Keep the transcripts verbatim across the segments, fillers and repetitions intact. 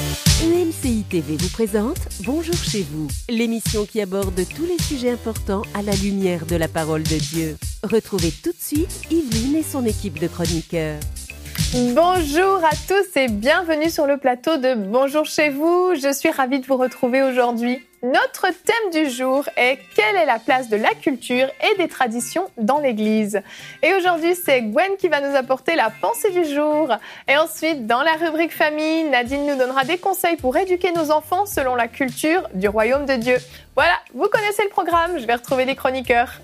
E M C I T V vous présente Bonjour chez vous, l'émission qui aborde tous les sujets importants à la lumière de la parole de Dieu. Retrouvez tout de suite Yveline et son équipe de chroniqueurs. Bonjour à tous et bienvenue sur le plateau de Bonjour chez vous. Je suis ravie de vous retrouver aujourd'hui. Notre thème du jour est « Quelle est la place de la culture et des traditions dans l'Église ?» Et aujourd'hui, c'est Gwen qui va nous apporter la pensée du jour. Et ensuite, dans la rubrique famille, Nadine nous donnera des conseils pour éduquer nos enfants selon la culture du royaume de Dieu. Voilà, vous connaissez le programme, je vais retrouver les chroniqueurs.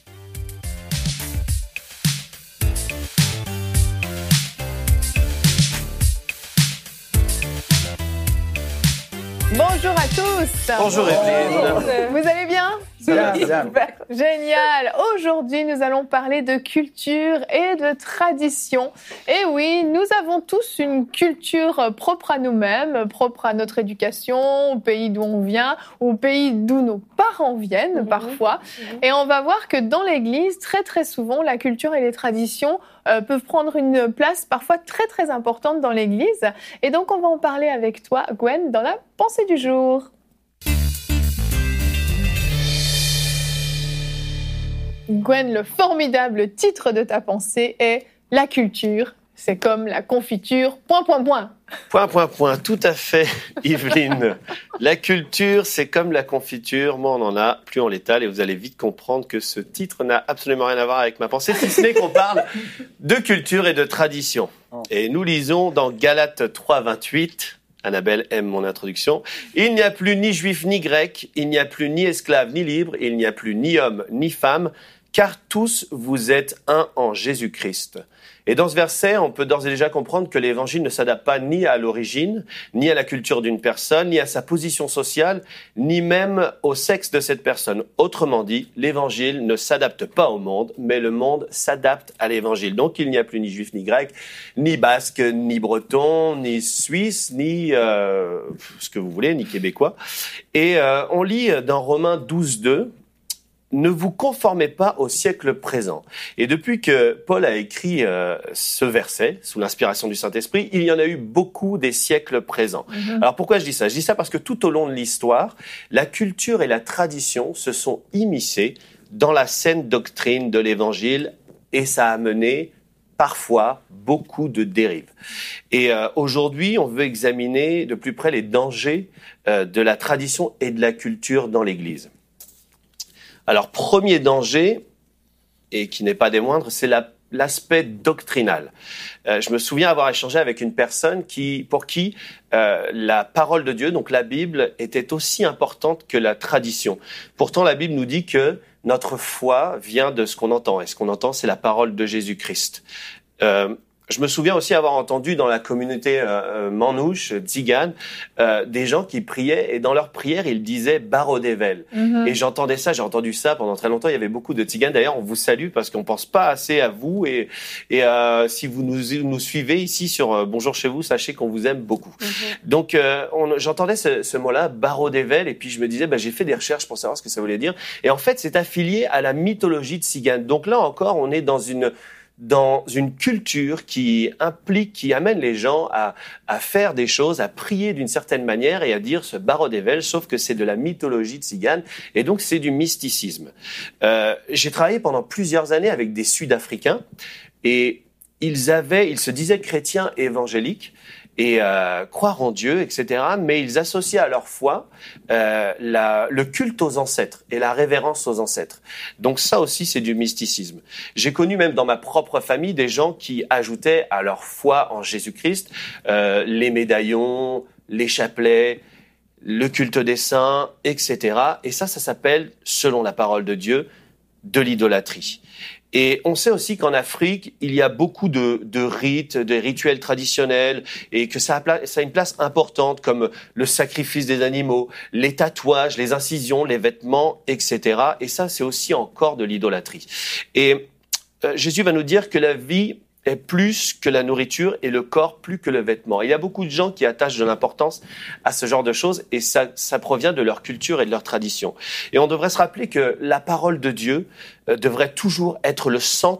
Bonjour à tous. Bonjour Evelyne. Vous allez bien ? Bien, bien. Génial. Aujourd'hui, nous allons parler de culture et de tradition. Et oui, nous avons tous une culture propre à nous-mêmes, propre à notre éducation, au pays d'où on vient, au pays d'où nos parents viennent mmh. parfois. Mmh. Et on va voir que dans l'Église, très très souvent, la culture et les traditions euh, peuvent prendre une place parfois très très importante dans l'Église. Et donc, on va en parler avec toi, Gwen, dans la pensée du jour. Gwen, le formidable titre de ta pensée est « La culture, c'est comme la confiture, point, point, point ». Point, point, point, tout à fait, Yveline. La culture, c'est comme la confiture, moins on en a, plus on l'étale, et vous allez vite comprendre que ce titre n'a absolument rien à voir avec ma pensée, si ce n'est qu'on parle de culture et de tradition. Et nous lisons dans Galates trois, vingt-huit... Annabelle aime mon introduction. « Il n'y a plus ni juif ni grec, il n'y a plus ni esclave ni libre, il n'y a plus ni homme ni femme, car tous vous êtes un en Jésus-Christ. » Et dans ce verset, on peut d'ores et déjà comprendre que l'évangile ne s'adapte pas ni à l'origine, ni à la culture d'une personne, ni à sa position sociale, ni même au sexe de cette personne. Autrement dit, l'évangile ne s'adapte pas au monde, mais le monde s'adapte à l'évangile. Donc il n'y a plus ni juif ni grec, ni basque, ni breton, ni suisse, ni euh, ce que vous voulez, ni québécois. Et euh, on lit dans Romains douze, deux, ne vous conformez pas au siècle présent. Et depuis que Paul a écrit euh, ce verset, sous l'inspiration du Saint-Esprit, il y en a eu beaucoup des siècles présents. Mm-hmm. Alors pourquoi je dis ça ? Je dis ça parce que tout au long de l'histoire, la culture et la tradition se sont immiscées dans la saine doctrine de l'Évangile et ça a mené parfois beaucoup de dérives. Et euh, aujourd'hui, on veut examiner de plus près les dangers euh, de la tradition et de la culture dans l'Église. Alors, premier danger, et qui n'est pas des moindres, c'est la, l'aspect doctrinal. Euh, je me souviens avoir échangé avec une personne qui, pour qui euh, la parole de Dieu, donc la Bible, était aussi importante que la tradition. Pourtant, la Bible nous dit que notre foi vient de ce qu'on entend. Et ce qu'on entend, c'est la parole de Jésus-Christ. Euh, Je me souviens aussi avoir entendu dans la communauté euh, manouche, tzigane, euh, des gens qui priaient et dans leur prière, ils disaient « Barodevel mm-hmm. ». Et j'entendais ça, j'ai entendu ça pendant très longtemps. Il y avait beaucoup de tziganes. D'ailleurs, on vous salue parce qu'on pense pas assez à vous. Et, et euh, si vous nous, nous suivez ici sur euh, Bonjour chez vous, sachez qu'on vous aime beaucoup. Mm-hmm. Donc, euh, on, j'entendais ce, ce mot-là, « Barodevel », et puis je me disais bah, « j'ai fait des recherches pour savoir ce que ça voulait dire ». Et en fait, c'est affilié à la mythologie tzigane. Donc là encore, on est dans une... dans une culture qui implique, qui amène les gens à, à faire des choses, à prier d'une certaine manière et à dire ce Barodevel, sauf que c'est de la mythologie tzigane et donc c'est du mysticisme. Euh, j'ai travaillé pendant plusieurs années avec des Sud-Africains et ils avaient, ils se disaient chrétiens évangéliques et euh, croire en Dieu, et cetera. Mais ils associaient à leur foi euh, la, le culte aux ancêtres et la révérence aux ancêtres. Donc ça aussi, c'est du mysticisme. J'ai connu même dans ma propre famille des gens qui ajoutaient à leur foi en Jésus-Christ euh, les médaillons, les chapelets, le culte des saints, et cetera. Et ça, ça s'appelle, selon la parole de Dieu, de l'idolâtrie. Et on sait aussi qu'en Afrique, il y a beaucoup de, de rites, de rituels traditionnels, et que ça a, ça a une place importante, comme le sacrifice des animaux, les tatouages, les incisions, les vêtements, et cetera. Et ça, c'est aussi encore de l'idolâtrie. Et euh, Jésus va nous dire que la vie est plus que la nourriture et le corps plus que le vêtement. Il y a beaucoup de gens qui attachent de l'importance à ce genre de choses et ça, ça provient de leur culture et de leur tradition. Et on devrait se rappeler que la parole de Dieu euh, devrait toujours être le centre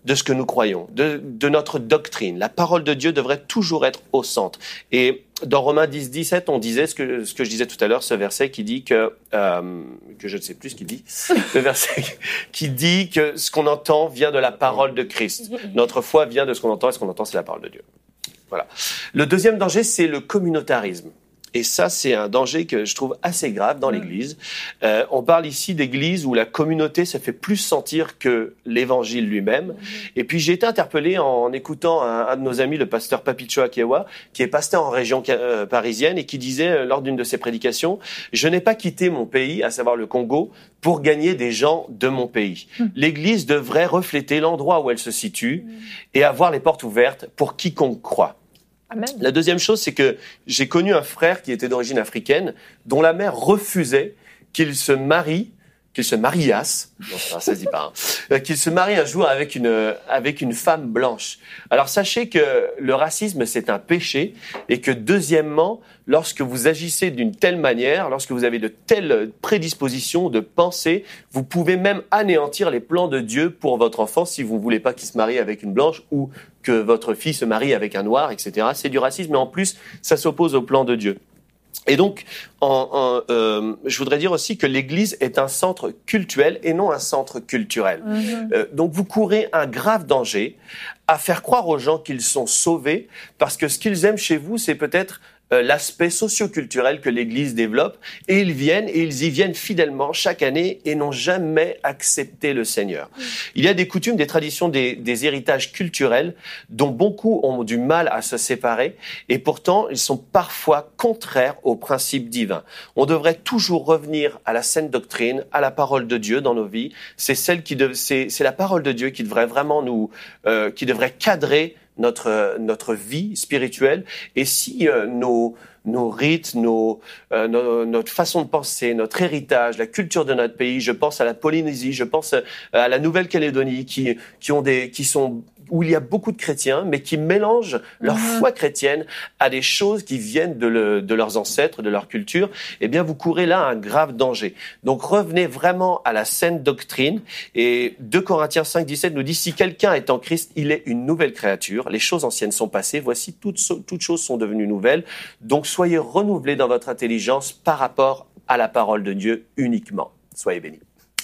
de ce que nous croyons, de, de notre doctrine. La parole de Dieu devrait toujours être au centre. Et dans Romains dix, dix-sept, on disait ce que, ce que je disais tout à l'heure, ce verset qui dit que, euh, que je ne sais plus ce qu'il dit, le verset qui dit que ce qu'on entend vient de la parole de Christ. Notre foi vient de ce qu'on entend, et ce qu'on entend, c'est la parole de Dieu. Voilà. Le deuxième danger, c'est le communautarisme. Et ça, c'est un danger que je trouve assez grave dans l'Église. Euh, on parle ici d'Église où la communauté se fait plus sentir que l'Évangile lui-même. Et puis, j'ai été interpellé en écoutant un, un de nos amis, le pasteur Papicho Akewa, qui est pasteur en région euh, parisienne et qui disait euh, lors d'une de ses prédications, « Je n'ai pas quitté mon pays, à savoir le Congo, pour gagner des gens de mon pays. Mmh. L'Église devrait refléter l'endroit où elle se situe mmh. et avoir les portes ouvertes pour quiconque croit. » Amen. La deuxième chose, c'est que j'ai connu un frère qui était d'origine africaine, dont la mère refusait qu'il se marie, qu'il se mariasse, non, ça, ça se dit pas, hein, qu'il se marie un jour avec une, avec une femme blanche. Alors sachez que le racisme, c'est un péché, et que deuxièmement, lorsque vous agissez d'une telle manière, lorsque vous avez de telles prédispositions, de pensées, vous pouvez même anéantir les plans de Dieu pour votre enfant si vous ne voulez pas qu'il se marie avec une blanche ou que votre fille se marie avec un noir, et cetera. C'est du racisme, mais en plus, ça s'oppose au plan de Dieu. Et donc, en, en, euh, je voudrais dire aussi que l'Église est un centre cultuel et non un centre culturel. Mmh. Euh, donc, vous courez un grave danger à faire croire aux gens qu'ils sont sauvés parce que ce qu'ils aiment chez vous, c'est peut-être euh, l'aspect socio-culturel que l'Église développe. Et ils viennent, et ils y viennent fidèlement chaque année et n'ont jamais accepté le Seigneur. Mmh. Il y a des coutumes, des traditions, des, des héritages culturels dont beaucoup ont du mal à se séparer et pourtant, ils sont parfois contraires aux principes divins. On devrait toujours revenir à la saine doctrine, à la parole de Dieu dans nos vies. C'est celle qui de, c'est, c'est la parole de Dieu qui devrait vraiment nous, euh, qui devrait cadrer notre notre vie spirituelle. Et si euh, nos nos rites, nos, euh, nos notre façon de penser, notre héritage, la culture de notre pays, je pense à la Polynésie, je pense à la Nouvelle-Calédonie, qui qui ont des qui sont où il y a beaucoup de chrétiens, mais qui mélangent leur mmh. foi chrétienne à des choses qui viennent de, le, de leurs ancêtres, de leur culture, eh bien, vous courez là un grave danger. Donc, revenez vraiment à la saine doctrine. Et deux Corinthiens cinq, dix-sept nous dit, si quelqu'un est en Christ, il est une nouvelle créature. Les choses anciennes sont passées. Voici, toutes, toutes choses sont devenues nouvelles. Donc, soyez renouvelés dans votre intelligence par rapport à la parole de Dieu uniquement. Soyez bénis.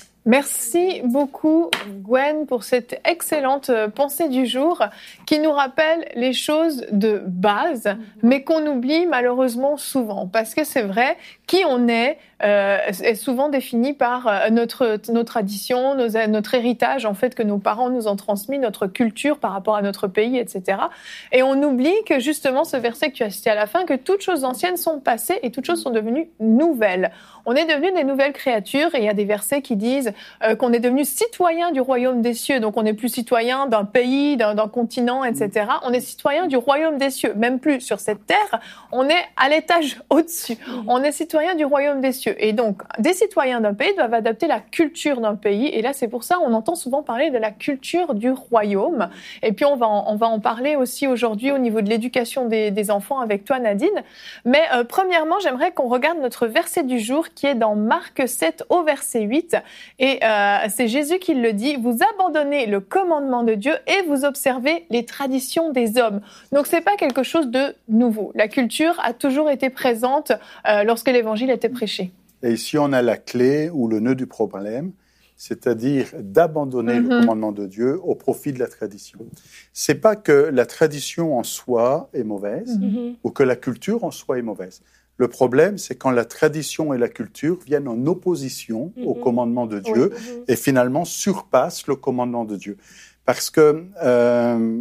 Merci beaucoup, Gwen, pour cette excellente pensée du jour qui nous rappelle les choses de base, mais qu'on oublie malheureusement souvent. Parce que c'est vrai, qui on est euh, est souvent défini par notre, nos traditions, nos, notre héritage, en fait, que nos parents nous ont transmis, notre culture par rapport à notre pays, et cetera. Et on oublie que justement, ce verset que tu as cité à la fin, que toutes choses anciennes sont passées et toutes choses sont devenues nouvelles. On est devenus des nouvelles créatures et il y a des versets qui disent euh, qu'on est devenus citoyens du royaume des cieux. Donc on n'est plus citoyen d'un pays, d'un, d'un continent, et cetera. On est citoyen du royaume des cieux. Même plus sur cette terre, on est à l'étage au-dessus. On est citoyen du royaume des cieux. Et donc, des citoyens d'un pays doivent adapter la culture d'un pays. Et là, c'est pour ça qu'on entend souvent parler de la culture du royaume. Et puis on va en, on va en parler aussi aujourd'hui au niveau de l'éducation des, des enfants avec toi, Nadine. Mais euh, premièrement, j'aimerais qu'on regarde notre verset du jour qui est dans Marc sept au verset huit. Et euh, c'est Jésus qui le dit, « Vous abandonnez le commandement de Dieu et vous observez les traditions des hommes. » Donc, c'est pas quelque chose de nouveau. La culture a toujours été présente euh, lorsque l'évangile était prêché. Et ici, on a la clé ou le nœud du problème, c'est-à-dire d'abandonner mm-hmm. le commandement de Dieu au profit de la tradition. C'est pas que la tradition en soi est mauvaise mm-hmm. ou que la culture en soi est mauvaise. Le problème, c'est quand la tradition et la culture viennent en opposition mm-hmm. au commandement de Dieu oui. mm-hmm. et finalement surpassent le commandement de Dieu. Parce que euh,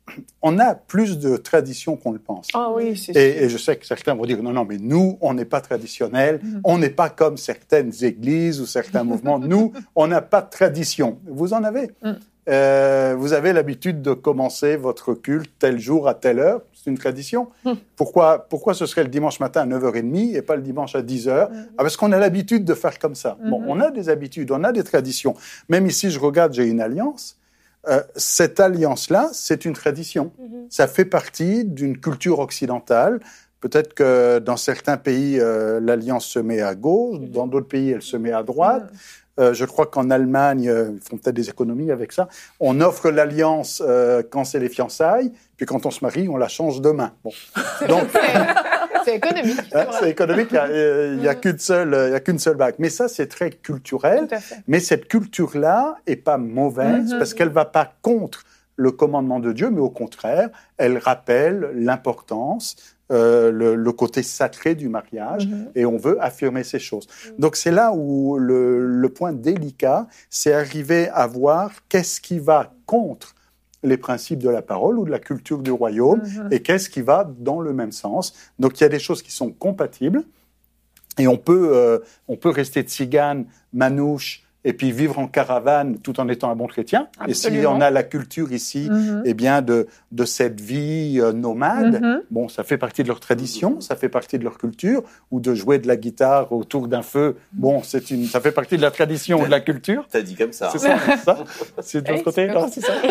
on a plus de traditions qu'on le pense. Ah oui, c'est et, et je sais que certains vont dire, non, non, mais nous, on n'est pas traditionnels, mm-hmm. on n'est pas comme certaines églises ou certains mouvements. Nous, on n'a pas de tradition. Vous en avez. Mm. Euh, vous avez l'habitude de commencer votre culte tel jour à telle heure. C'est une tradition. Mm. Pourquoi, pourquoi ce serait le dimanche matin à neuf heures trente et pas le dimanche à dix heures? Mm. Ah, parce qu'on a l'habitude de faire comme ça. Mm-hmm. Bon, on a des habitudes, on a des traditions. Même ici, je regarde, j'ai une alliance. Euh, cette alliance-là, c'est une tradition. Mm-hmm. Ça fait partie d'une culture occidentale Peut-être que dans certains pays, euh, l'alliance se met à gauche, mmh. dans d'autres pays, elle se met à droite. Mmh. Euh, je crois qu'en Allemagne, euh, ils font peut-être des économies avec ça. On offre l'alliance euh, quand c'est les fiançailles, puis quand on se marie, on la change demain. Bon. Donc, c'est économique. C'est, hein, c'est économique, il n'y a, euh, a, qu'une seule, il y a qu'une seule bague. Mais ça, c'est très culturel. Mais cette culture-là n'est pas mauvaise, mmh. parce qu'elle ne va pas contre le commandement de Dieu, mais au contraire, elle rappelle l'importance, euh, le, le côté sacré du mariage, mmh. et on veut affirmer ces choses. Mmh. Donc c'est là où le, le point délicat, c'est arriver à voir qu'est-ce qui va contre les principes de la parole ou de la culture du royaume, mmh. et qu'est-ce qui va dans le même sens. Donc il y a des choses qui sont compatibles, et on peut, euh, on peut rester tzigane, manouche, et puis vivre en caravane tout en étant un bon chrétien. Absolument. Et si on a la culture ici, mm-hmm. eh bien de, de cette vie euh, nomade, mm-hmm. bon, ça fait partie de leur tradition, ça fait partie de leur culture, ou de jouer de la guitare autour d'un feu, bon, c'est une, ça fait partie de la tradition ou de la culture. T'as dit comme ça. C'est ça, c'est ça. C'est de l'autre côté, non, c'est ça.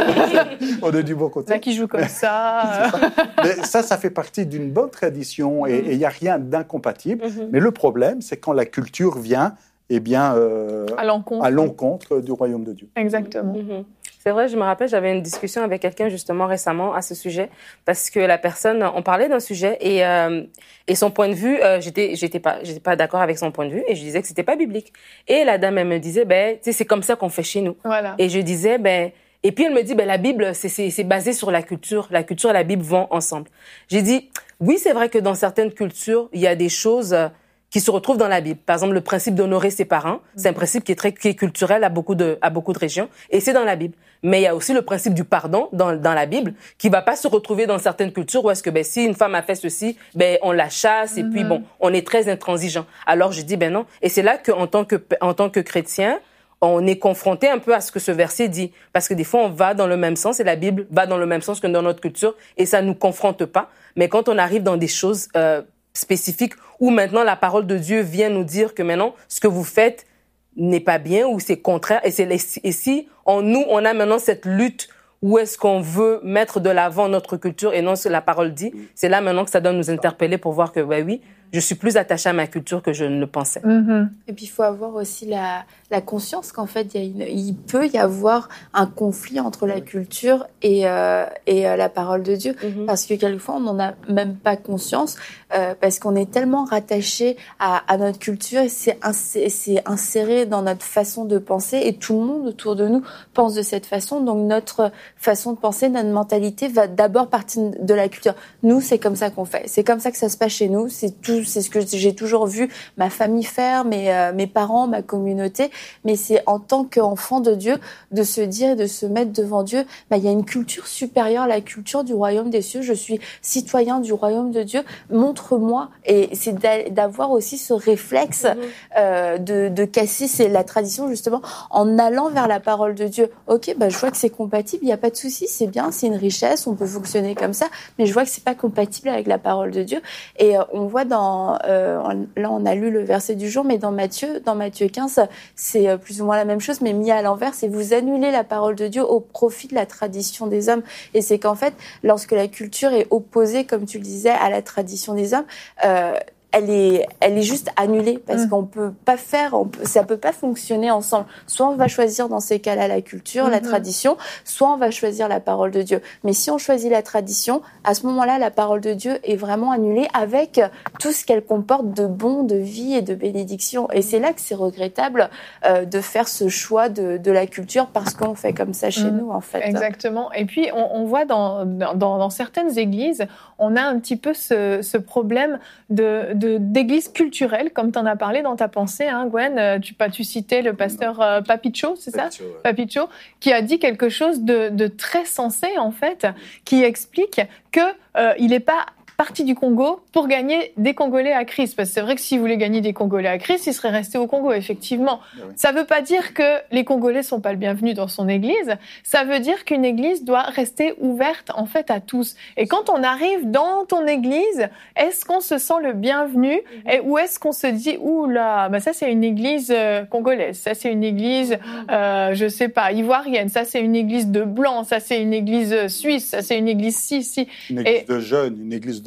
On est du bon côté. Là qui joue comme ça. ça. Mais ça, ça fait partie d'une bonne tradition, et il n'y a rien d'incompatible. Mm-hmm. Mais le problème, c'est quand la culture vient eh bien, euh, à, l'encontre. à l'encontre du royaume de Dieu. Exactement. Mm-hmm. C'est vrai, je me rappelle, j'avais une discussion avec quelqu'un justement récemment à ce sujet, parce que la personne, on parlait d'un sujet et euh, et son point de vue, euh, j'étais j'étais pas j'étais pas d'accord avec son point de vue et je disais que c'était pas biblique. Et la dame elle me disait, ben, tu sais, c'est comme ça qu'on fait chez nous. Voilà. Et je disais, ben. Et puis elle me dit, ben la Bible, c'est, c'est, c'est basé sur la culture. La culture et la Bible vont ensemble. J'ai dit, oui, c'est vrai que dans certaines cultures, il y a des choses qui se retrouvent dans la Bible. Par exemple, le principe d'honorer ses parents, c'est un principe qui est très qui est culturel à beaucoup de à beaucoup de régions, et c'est dans la Bible. Mais il y a aussi le principe du pardon dans dans la Bible qui va pas se retrouver dans certaines cultures où est-ce que ben si une femme a fait ceci, ben on la chasse et mm-hmm. puis bon, on est très intransigeant. Alors je dis ben non, et c'est là que en tant que en tant que chrétien, on est confronté un peu à ce que ce verset dit, parce que des fois on va dans le même sens et la Bible va dans le même sens que dans notre culture et ça nous confronte pas. Mais quand on arrive dans des choses euh, spécifique où maintenant la parole de Dieu vient nous dire que maintenant ce que vous faites n'est pas bien ou c'est contraire et c'est et si en nous on a maintenant cette lutte où est-ce qu'on veut mettre de l'avant notre culture et non ce que la parole dit, c'est là maintenant que ça doit nous interpeller pour voir que ben oui, je suis plus attachée à ma culture que je ne le pensais. Mm-hmm. Et puis il faut avoir aussi la la conscience qu'en fait il y a une, il peut y avoir un conflit entre la culture et euh, et euh, la parole de Dieu, mm-hmm. parce que quelquefois on n'en a même pas conscience euh, parce qu'on est tellement rattaché à, à notre culture et c'est insé- c'est inséré dans notre façon de penser et tout le monde autour de nous pense de cette façon, donc notre façon de penser, notre mentalité va d'abord partir de la culture. Nous, c'est comme ça qu'on fait, c'est comme ça que ça se passe chez nous, c'est tout, c'est ce que j'ai toujours vu ma famille faire, mes euh, mes parents, ma communauté. Mais c'est en tant qu'enfant de Dieu de se dire et de se mettre devant Dieu, bah, il y a une culture supérieure à la culture du royaume des cieux. Je suis citoyen du royaume de Dieu. Montre-moi. Et c'est d'avoir aussi ce réflexe mmh. euh, de, de casser c'est la tradition justement en allant vers la parole de Dieu. Ok, bah, je vois que c'est compatible, il n'y a pas de souci, c'est bien, c'est une richesse, on peut fonctionner comme ça, mais je vois que c'est pas compatible avec la parole de Dieu. Et euh, on voit dans, euh, là on a lu le verset du jour, mais dans Matthieu, dans Matthieu quinze, c'est plus ou moins la même chose, mais mis à l'envers, c'est vous annulez la parole de Dieu au profit de la tradition des hommes. Et c'est qu'en fait, lorsque la culture est opposée, comme tu le disais, à la tradition des hommes, euh, elle est, elle est juste annulée parce mmh. qu'on peut pas faire, on peut, ça peut pas fonctionner ensemble. Soit on va choisir dans ces cas-là la culture, mmh. la tradition, soit on va choisir la parole de Dieu. Mais si on choisit la tradition, à ce moment-là, la parole de Dieu est vraiment annulée avec tout ce qu'elle comporte de bon, de vie et de bénédiction. Et c'est là que c'est regrettable euh, de faire ce choix de, de la culture parce qu'on fait comme ça chez mmh. nous, en fait. Exactement. Et puis, on, on voit dans, dans, dans certaines églises, on a un petit peu ce, ce problème de De, d'églises culturelles, comme tu en as parlé dans ta pensée, hein, Gwen. Tu, tu citais le pasteur euh, Papicho, c'est ça Papicho, ouais. Papicho, qui a dit quelque chose de, de très sensé, en fait, qui explique que euh, il n'est pas parti du Congo pour gagner des Congolais à Christ. Parce que c'est vrai que s'il voulait gagner des Congolais à Christ, il serait resté au Congo, effectivement. Oui. Ça ne veut pas dire que les Congolais ne sont pas le bienvenu dans son église. Ça veut dire qu'une église doit rester ouverte, en fait, à tous. Et quand on arrive dans ton église, est-ce qu'on se sent le bienvenu mm-hmm. et, ou est-ce qu'on se dit, ouh là, bah ça c'est une église euh, congolaise, ça c'est une église, euh, je sais pas, ivoirienne, ça c'est une église de blanc, ça c'est une église suisse, ça c'est une église ci, ci. Une église et... de jeunes, une église de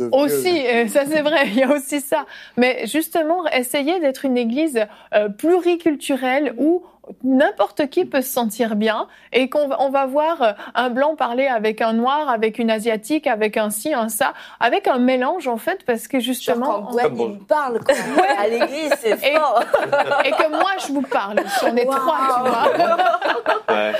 de vieux. Aussi, euh, ça c'est vrai, il y a aussi ça. Mais justement, essayer d'être une église euh, pluriculturelle où n'importe qui peut se sentir bien et qu'on va, on va voir un blanc parler avec un noir, avec une asiatique, avec un ci, un ça, avec un mélange en fait, parce que justement... Genre quand Gwen, il parle quoi. Ouais. À l'église, c'est et, fort. Et que moi, je vous parle. On est wow. trois, tu vois. Ouais.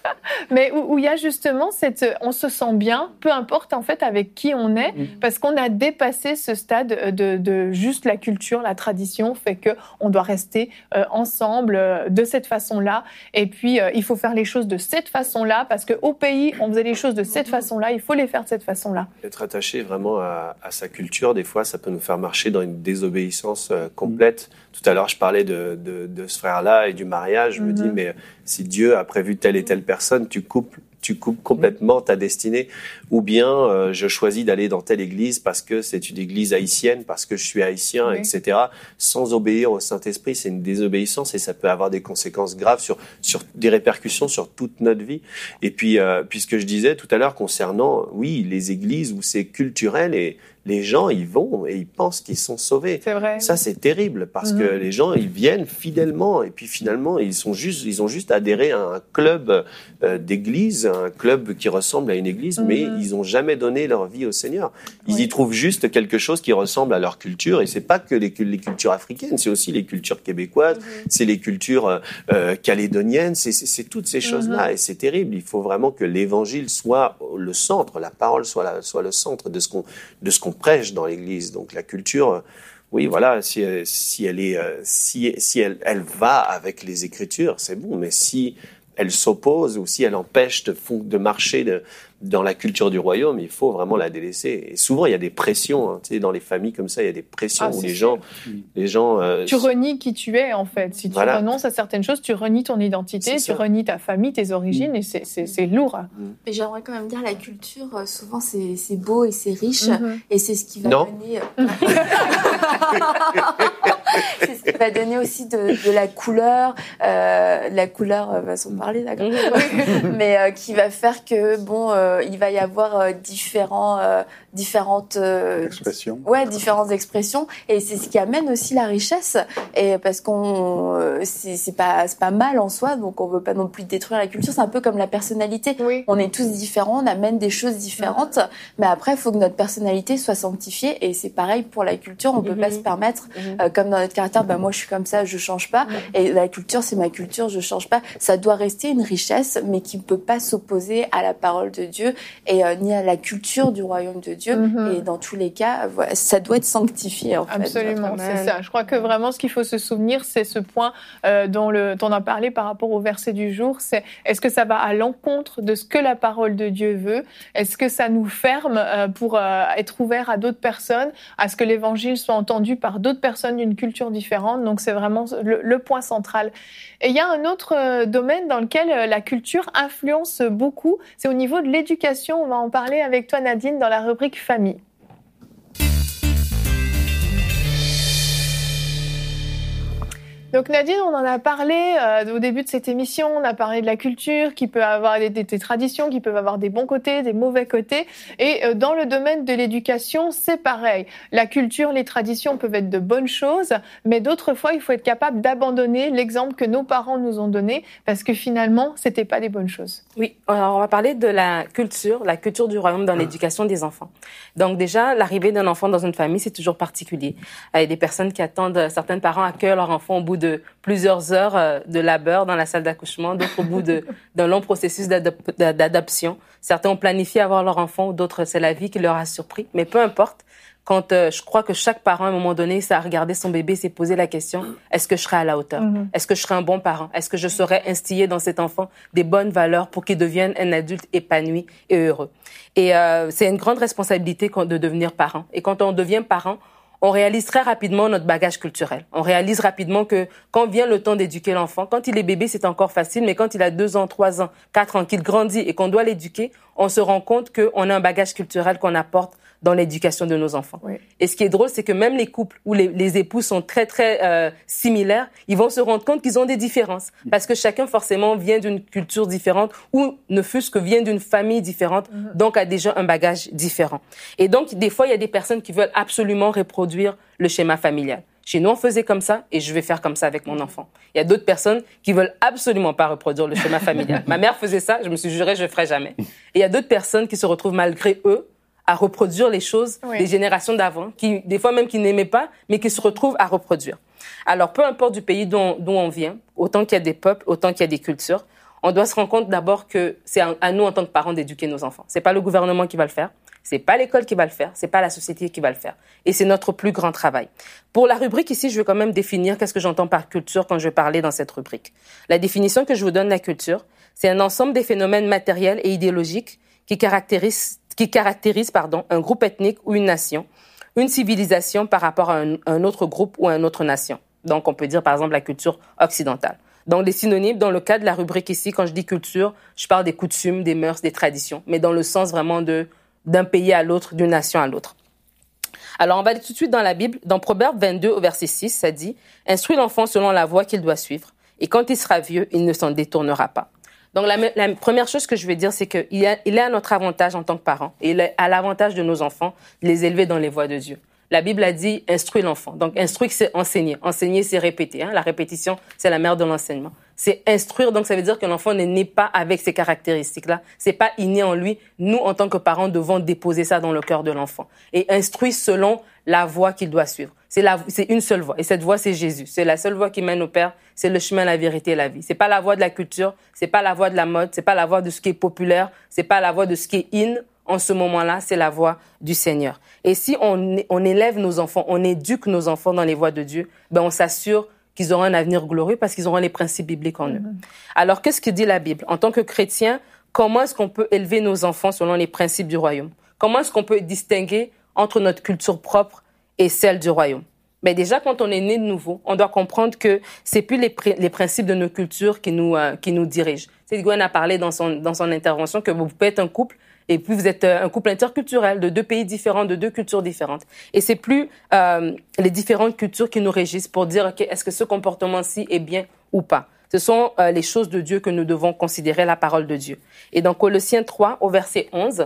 Mais où, où il y a justement cette... On se sent bien, peu importe en fait avec qui on est, parce qu'on a dépassé ce stade de, de juste la culture, la tradition, fait qu'on doit rester euh, ensemble euh, de cette façon-là. Et puis, euh, il faut faire les choses de cette façon-là, parce qu'au pays, on faisait les choses de cette façon-là, il faut les faire de cette façon-là. Être attaché vraiment à, à sa culture, des fois, ça peut nous faire marcher dans une désobéissance euh, complète. Mmh. Tout à l'heure, je parlais de, de, de ce frère-là et du mariage. Je mmh. me dis, mais si Dieu a prévu telle et telle personne, tu coupes tu coupes complètement ta destinée, ou bien euh, je choisis d'aller dans telle église parce que c'est une église haïtienne, parce que je suis haïtien, oui. et cetera, sans obéir au Saint-Esprit. C'est une désobéissance et ça peut avoir des conséquences graves sur, sur des répercussions sur toute notre vie. Et puis, euh, puisque je disais tout à l'heure concernant, oui, les églises où c'est culturel et les gens, ils vont et ils pensent qu'ils sont sauvés. C'est vrai. Ça, c'est terrible parce mmh. que les gens, ils viennent fidèlement et puis finalement, ils sont juste, ils ont juste adhéré à un club euh, d'église, un club qui ressemble à une église, mmh. mais ils n'ont jamais donné leur vie au Seigneur. Ils oui. y trouvent juste quelque chose qui ressemble à leur culture et c'est pas que les, les cultures africaines, c'est aussi les cultures québécoises, mmh. c'est les cultures euh, calédoniennes, c'est, c'est, c'est toutes ces choses-là mmh. et c'est terrible. Il faut vraiment que l'évangile soit le centre, la parole soit, la, soit le centre de ce qu'on, de ce qu'on prêche dans l'Église. Donc la culture, oui, voilà, si, si elle est, si, si elle, elle va avec les Écritures, c'est bon. Mais si elle s'oppose ou si elle empêche de, de marcher de, dans la culture du royaume, il faut vraiment la délaisser. Et souvent, il y a des pressions. Hein, tu sais, dans les familles comme ça, il y a des pressions ah, où les gens, les gens. Euh, tu renies qui tu es en fait. Si tu voilà. renonces à certaines choses, tu renies ton identité, tu renies ta famille, tes origines, mmh. et c'est, c'est, c'est lourd. Mmh. Mais j'aimerais quand même dire la culture. Souvent, c'est, c'est beau et c'est riche, mmh. et c'est ce qui va non. donner. C'est ce qui va donner aussi de, de la couleur, euh, la couleur, euh, façon de parler, d'accord. Mais euh, qui va faire que bon. Euh, il va y avoir euh, différents, euh, différentes euh, expressions. Ouais, différentes expressions, et c'est ce qui amène aussi la richesse. Et parce qu'on, euh, c'est, c'est pas, c'est pas mal en soi, donc on veut pas non plus détruire la culture. C'est un peu comme la personnalité. Oui. On est tous différents, on amène des choses différentes, mmh. mais après, il faut que notre personnalité soit sanctifiée. Et c'est pareil pour la culture. On mmh. peut pas se permettre, mmh. euh, comme dans notre caractère, ben moi je suis comme ça, je change pas. Mmh. Et la culture, c'est ma culture, je change pas. Ça doit rester une richesse, mais qui ne peut pas s'opposer à la parole de Dieu et euh, ni à la culture du royaume de Dieu. Mm-hmm. Et dans tous les cas, voilà, ça doit être sanctifié. En fait. Absolument, c'est ça. Je crois que vraiment, ce qu'il faut se souvenir, c'est ce point euh, dont le, dont on a parlé par rapport au verset du jour. C'est est-ce que ça va à l'encontre de ce que la parole de Dieu veut? Est-ce que ça nous ferme euh, pour euh, être ouvert à d'autres personnes, à ce que l'évangile soit entendu par d'autres personnes d'une culture différente? Donc c'est vraiment le, le point central. Et il y a un autre euh, domaine dans lequel euh, la culture influence beaucoup, c'est au niveau de l'éducation. On va en parler avec toi, Nadine, dans la rubrique famille. Donc Nadine, on en a parlé euh, au début de cette émission, on a parlé de la culture qui peut avoir des, des, des traditions, qui peuvent avoir des bons côtés, des mauvais côtés. Et euh, dans le domaine de l'éducation, c'est pareil. La culture, les traditions peuvent être de bonnes choses, mais d'autres fois, il faut être capable d'abandonner l'exemple que nos parents nous ont donné parce que finalement, c'était pas des bonnes choses. Oui, alors on va parler de la culture, la culture du royaume dans l'éducation des enfants. Donc déjà, l'arrivée d'un enfant dans une famille, c'est toujours particulier. Il y a des personnes qui attendent, certains parents accueillent leur enfant au bout de plusieurs heures de labeur dans la salle d'accouchement, d'autres au bout de, d'un long processus d'adop- d'adoption. Certains ont planifié avoir leur enfant, d'autres c'est la vie qui leur a surpris. Mais peu importe, quand euh, je crois que chaque parent, à un moment donné, s'est regardé son bébé, s'est posé la question, est-ce que je serai à la hauteur? Mm-hmm. Est-ce que je serai un bon parent? Est-ce que je saurai instiller dans cet enfant des bonnes valeurs pour qu'il devienne un adulte épanoui et heureux? Et euh, c'est une grande responsabilité de devenir parent. Et quand on devient parent, on réalise très rapidement notre bagage culturel. On réalise rapidement que quand vient le temps d'éduquer l'enfant, quand il est bébé, c'est encore facile, mais quand il a deux ans, trois ans, quatre ans, qu'il grandit et qu'on doit l'éduquer, on se rend compte qu'on a un bagage culturel qu'on apporte dans l'éducation de nos enfants. Oui. Et ce qui est drôle, c'est que même les couples où les, les époux sont très, très euh, similaires, ils vont se rendre compte qu'ils ont des différences. Parce que chacun, forcément, vient d'une culture différente ou ne fût-ce que vient d'une famille différente, mm-hmm. donc a déjà un bagage différent. Et donc, des fois, il y a des personnes qui veulent absolument reproduire le schéma familial. Chez nous, on faisait comme ça et je vais faire comme ça avec mon enfant. Il y a d'autres personnes qui veulent absolument pas reproduire le schéma familial. Ma mère faisait ça, je me suis juré, je le ferai jamais. Et il y a d'autres personnes qui se retrouvent malgré eux à reproduire les choses oui. des générations d'avant, qui, des fois même qui n'aimaient pas, mais qui se retrouvent à reproduire. Alors, peu importe du pays dont, dont on vient, autant qu'il y a des peuples, autant qu'il y a des cultures, on doit se rendre compte d'abord que c'est à, à nous, en tant que parents, d'éduquer nos enfants. C'est pas le gouvernement qui va le faire. C'est pas l'école qui va le faire, c'est pas la société qui va le faire. Et c'est notre plus grand travail. Pour la rubrique ici, je vais quand même définir qu'est-ce que j'entends par culture quand je vais parler dans cette rubrique. La définition que je vous donne de la culture, c'est un ensemble des phénomènes matériels et idéologiques qui caractérisent, qui caractérisent, pardon, un groupe ethnique ou une nation, une civilisation par rapport à un, un autre groupe ou à une autre nation. Donc, on peut dire, par exemple, la culture occidentale. Donc, les synonymes, dans le cas de la rubrique ici, quand je dis culture, je parle des coutumes, des mœurs, des traditions, mais dans le sens vraiment de d'un pays à l'autre, d'une nation à l'autre. Alors, on va aller tout de suite dans la Bible. Dans Proverbe vingt-deux, au verset six, ça dit « Instruis l'enfant selon la voie qu'il doit suivre, et quand il sera vieux, il ne s'en détournera pas. » Donc, la, la première chose que je veux dire, c'est qu'il est, il est à notre avantage en tant que parents, et il est à l'avantage de nos enfants de les élever dans les voies de Dieu. La Bible a dit « Instruis l'enfant ». Donc, instruire, c'est enseigner. Enseigner, c'est répéter. Hein. La répétition, c'est la mère de l'enseignement. C'est instruire, donc ça veut dire que l'enfant n'est né pas avec ces caractéristiques-là. C'est pas inné en lui. Nous, en tant que parents, devons déposer ça dans le cœur de l'enfant. Et instruire selon la voie qu'il doit suivre. C'est la, c'est une seule voie. Et cette voie, c'est Jésus. C'est la seule voie qui mène au Père. C'est le chemin, la vérité et la vie. C'est pas la voie de la culture. C'est pas la voie de la mode. C'est pas la voie de ce qui est populaire. C'est pas la voie de ce qui est in. En ce moment-là, c'est la voie du Seigneur. Et si on, on élève nos enfants, on éduque nos enfants dans les voies de Dieu, ben on s'assure qu'ils auront un avenir glorieux parce qu'ils auront les principes bibliques en eux. Mm-hmm. Alors, qu'est-ce que dit la Bible? En tant que chrétien, comment est-ce qu'on peut élever nos enfants selon les principes du royaume? Comment est-ce qu'on peut distinguer entre notre culture propre et celle du royaume? Mais déjà, quand on est né de nouveau, on doit comprendre que c'est plus les, pr- les principes de nos cultures qui nous, euh, qui nous dirigent. C'est Gwen a parlé dans son, dans son intervention que vous pouvez être un couple et puis vous êtes un couple interculturel de deux pays différents, de deux cultures différentes. Et c'est plus euh, les différentes cultures qui nous régissent pour dire, OK, est-ce que ce comportement-ci est bien ou pas? Ce sont euh, les choses de Dieu que nous devons considérer, la parole de Dieu. Et dans Colossiens trois, au verset onze,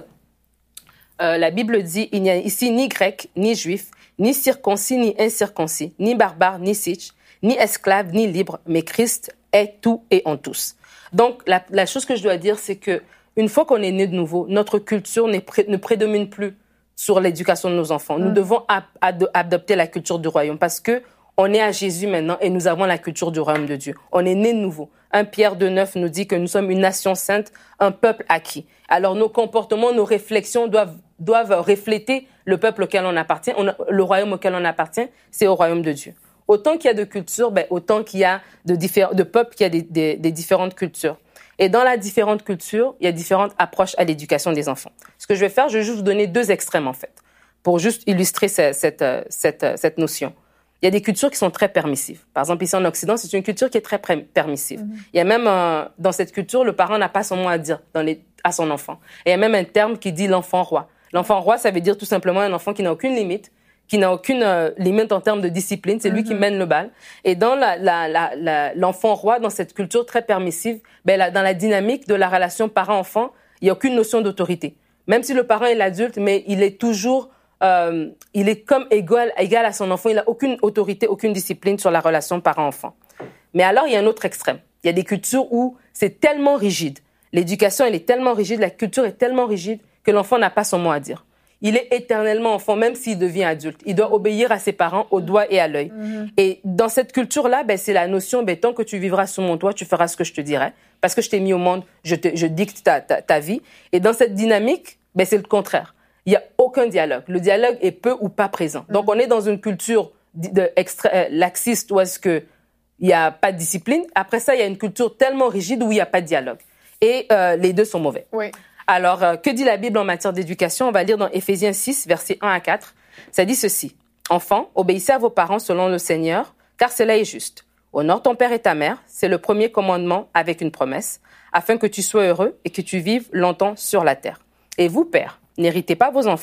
euh, la Bible dit, il n'y a ici ni grec, ni juif, ni circoncis, ni incirconcis, ni barbare, ni sitch, ni esclave, ni libre, mais Christ est tout et en tous. Donc, la, la chose que je dois dire, c'est que une fois qu'on est né de nouveau, notre culture pré- ne prédomine plus sur l'éducation de nos enfants. Nous mmh. devons ab- ad- adopter la culture du royaume parce que on est à Jésus maintenant et nous avons la culture du royaume de Dieu. On est né de nouveau. un Pierre deux neuf nous dit que nous sommes une nation sainte, un peuple acquis. Alors nos comportements, nos réflexions doivent, doivent refléter le peuple auquel on appartient, on a, le royaume auquel on appartient, c'est au royaume de Dieu. Autant qu'il y a de cultures, ben, autant qu'il y a de, diffé- de peuples, qu'il y a des, des, des différentes cultures. Et dans la différente culture, il y a différentes approches à l'éducation des enfants. Ce que je vais faire, je vais juste vous donner deux extrêmes, en fait, pour juste illustrer cette, cette, cette, cette notion. Il y a des cultures qui sont très permissives. Par exemple, ici en Occident, c'est une culture qui est très permissive. Mm-hmm. Il y a même, euh, dans cette culture, le parent n'a pas son mot à dire dans les, à son enfant. Et il y a même un terme qui dit l'enfant roi. L'enfant roi, ça veut dire tout simplement un enfant qui n'a aucune limite, qui n'a aucune euh, limite en termes de discipline. C'est mm-hmm. lui qui mène le bal. Et dans la, la, la, la, l'enfant roi, dans cette culture très permissive, ben, là, dans la dynamique de la relation parent-enfant, il n'y a aucune notion d'autorité. Même si le parent est l'adulte, mais il est toujours, euh, il est comme égal, égal à son enfant. Il n'a aucune autorité, aucune discipline sur la relation parent-enfant. Mais alors, il y a un autre extrême. Il y a des cultures où c'est tellement rigide. L'éducation, elle est tellement rigide, la culture est tellement rigide que l'enfant n'a pas son mot à dire. Il est éternellement enfant, même s'il devient adulte. Il doit obéir à ses parents au doigt et à l'œil. Mmh. Et dans cette culture-là, ben, c'est la notion, ben, tant que tu vivras sous mon toit, tu feras ce que je te dirai. Parce que je t'ai mis au monde, je, te, je dicte ta, ta, ta vie. Et dans cette dynamique, ben, c'est le contraire. Il n'y a aucun dialogue. Le dialogue est peu ou pas présent. Mmh. Donc, on est dans une culture de extra, euh, laxiste où est-ce que il n'y a pas de discipline. Après ça, il y a une culture tellement rigide où il n'y a pas de dialogue. Et euh, les deux sont mauvais. Oui. Alors, euh, que dit la Bible en matière d'éducation? On va lire dans Éphésiens six, versets un à quatre. Ça dit ceci. « Enfants, obéissez à vos parents selon le Seigneur, car cela est juste. Honore ton père et ta mère, c'est le premier commandement avec une promesse, afin que tu sois heureux et que tu vives longtemps sur la terre. Et vous, pères, n'héritez pas vos enfants,